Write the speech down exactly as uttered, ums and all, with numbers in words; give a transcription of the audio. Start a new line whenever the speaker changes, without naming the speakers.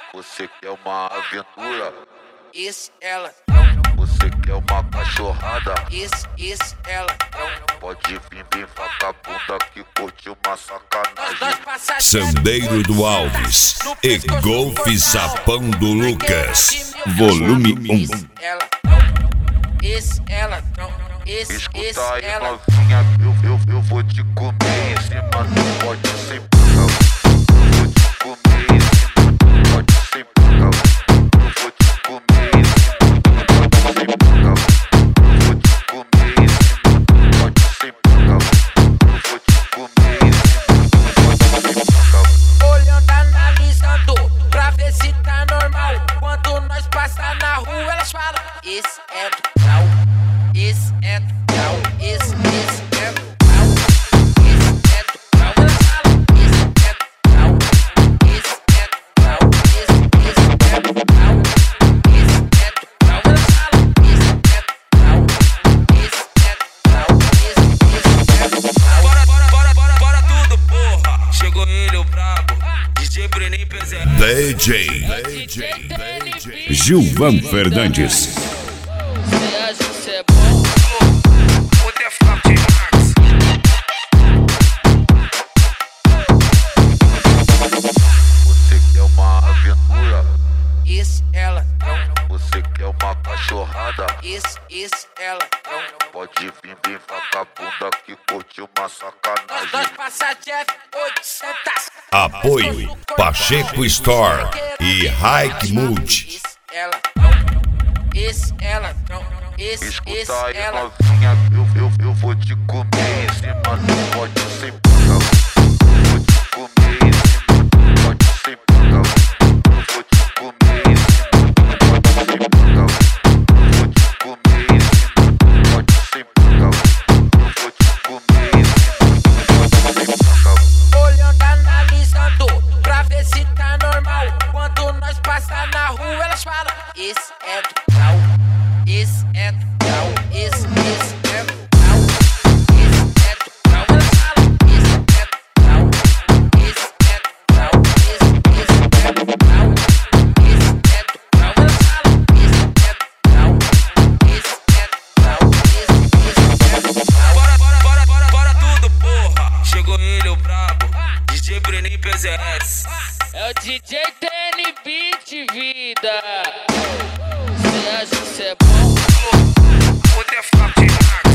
Você quer uma aventura?
Isso ela
Você quer uma cachorrada?
Isso, isso ela
Pode vir bem vagabunda que curte uma sacanagem.
Sandeiro do Alves e Golfe Sapão do Lucas, volume um.
Ela, isso ela, isso, isso
Escuta aí,
ela.
novinha, eu, eu, eu vou te comer em cima do pote sem paga. Eu vou te comer em cima do pote sem paga. Eu vou te comer em cima do pote sem paga. Eu vou te comer em cima do pote sem paga. Eu vou te comer em cima do pote sem paga.
Olhando, analisando, pra ver se tá normal. Quando nós passa na rua, elas falam: isso é do grau, isso é do grau, isso, isso é do grau, isso é do grau. Elas falam: isso é do grau, isso é do grau, isso, isso é do grau, isso é do grau. Elas falam: isso é do grau, isso é do grau, isso, isso é do grau.
Bora, bora, bora, bora, bora tudo, porra. Chegou ele, o brabo. D J Breninho P Z.
D J Gilvan Fernandes.
Você acha que cê é bom?
O The Flap Max.
Você quer uma aventura?
Isso ela
Você quer uma cachorrada?
Isso, isso ela
Pode vir bem vagabunda que curte uma
Nós
sacanagem.
dois passa Jeff oitocentos.
Apoio Pacheco Store e Hike Mood.
Isso ela Isso ela Isso, isso
Escuta aí,
ela.
novinha, eu, eu, eu vou te comer em cima do pote sem paga. Eu vou te comer em cima do pote sem paga. Eu vou te comer em cima do pote sem paga. Eu vou te comer em cima do pote sem paga. Eu vou te comer em cima do pote sem paga.
Olhando, analisando, pra ver se tá normal. Quando nós passa na rua, elas falam: isso é do grau, isso é do grau, isso, isso é do grau, isso é do grau. Elas falam: isso é do grau, isso é do grau, isso, isso é do grau, isso é do grau. Elas falam: isso é do grau, isso é do grau, isso, isso é do grau.
Bora, bora, bora, bora, bora tudo, porra. Chegou ele, o brabo. D J Breninho P Z S.
É o D J T N Beat, vida. Você acha que cê é bom?
O The Flap Max.